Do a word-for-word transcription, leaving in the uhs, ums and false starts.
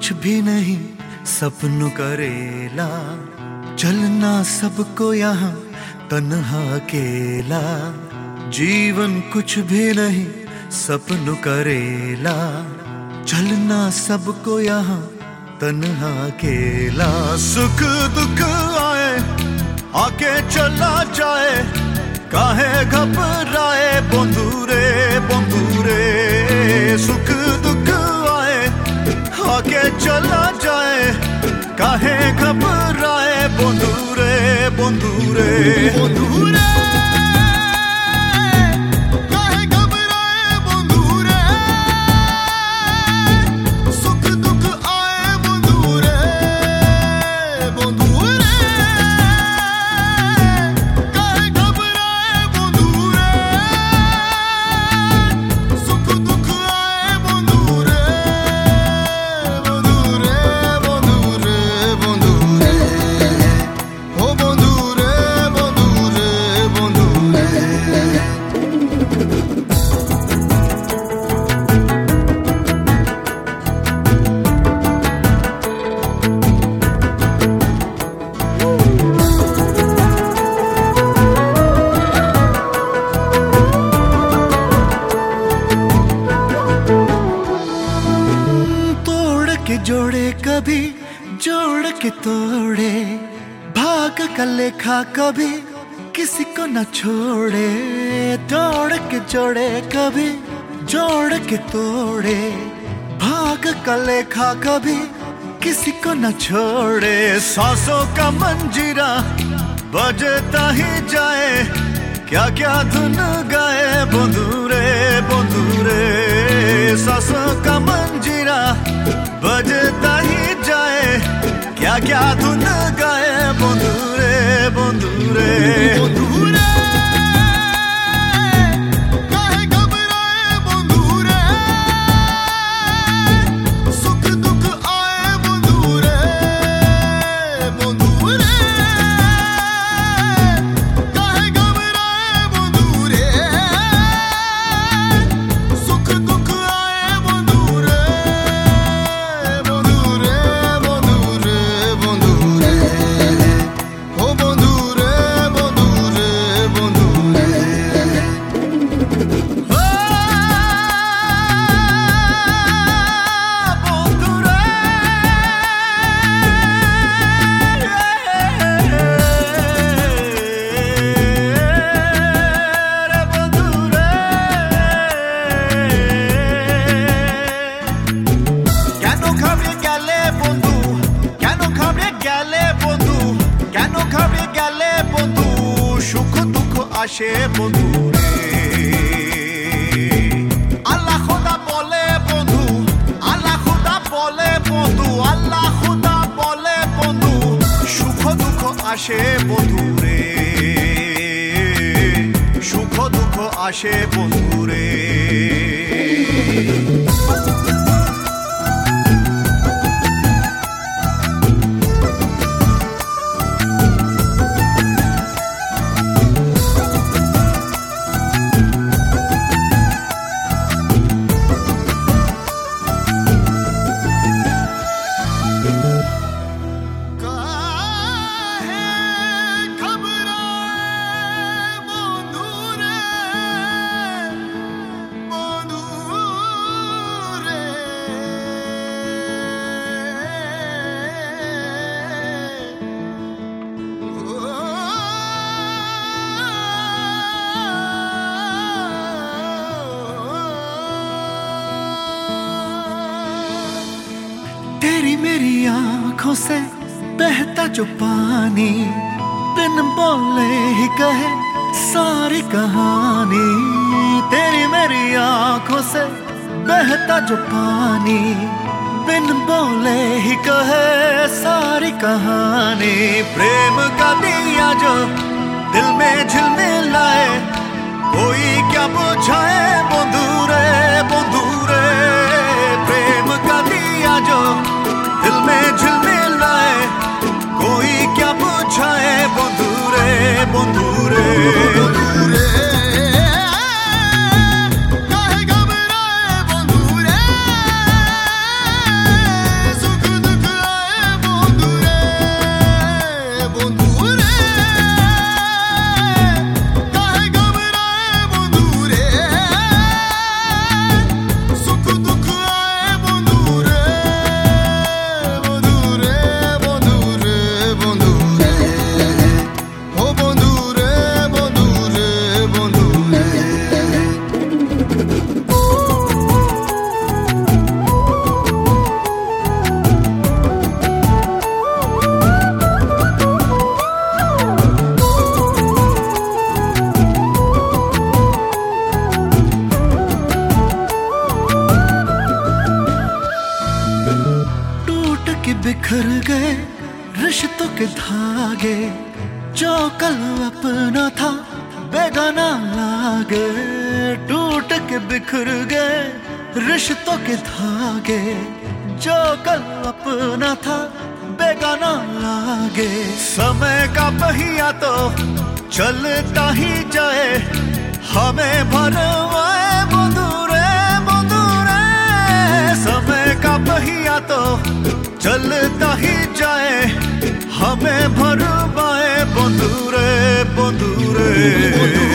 कुछ भी नहीं सपनों करेला, चलना सबको यहाँ तन्हा अकेला। जीवन कुछ भी नहीं सपनों करेला, चलना सबको यहाँ तन्हा अकेला। सुख दुख आए आके चला जाए, काहे घबराए बंधुरे बंधुरे। सुख दुख आए आके चला जाए, काहे घबराए बंधुरे बंधुरे बंधुरे। जोड़े कभी जोड़ के तोड़े, भाग का लेखा कभी किसी को न छोड़े। तोड़ के जोड़े कभी जोड़ के तोड़े, भाग का लेखा कभी किसी को न छोड़े। सांसों का मंजीरा बजता ही जाए, क्या क्या धुन गाए बंधुरे बंधुरे। सांसों का मंजीरा बजता ही जाए, क्या क्या धुन गाए बंधुरे बंधुरे बंधुरे। আসে বন্ধুরে আল্লাহ খোদা বলে বন্ধু, আল্লাহ খোদা বলে বন্ধু, আল্লাহ খোদা বলে বন্ধু। সুখ দুঃখ আসে বন্ধুরে, সুখ দুঃখ আসে বন্ধুরে। तेरी मेरी आंखों से बहता जो पानी, बिन बोले ही कहे सारी कहानी। तेरी मेरी आंखों से बहता जो पानी, बिन बोले ही कहे सारी कहानी। प्रेम का दिया जो दिल में झिलमिलाए, कोई क्या बुझाए बंधुरे बंधुरे। प्रेम का दिया जो दिल में झिलमिलाए, कोई क्या बुझाए बंधुरे बंधुरे बंधुरे। काहे घबराए बंधुरे, सुख बिखर गए रिश्तों के धागे, जो कल अपना था बेगाना लागे। टूट के बिखर गए रिश्तों के धागे, जो कल अपना था बेगाना लागे। समय का पहिया तो चलता ही जाए, हमें भरवाए बंधुरे बंधुरे। समय का पहिया तो चलता ही जाए, हमें भरवाए बंधुरे बंधुरे।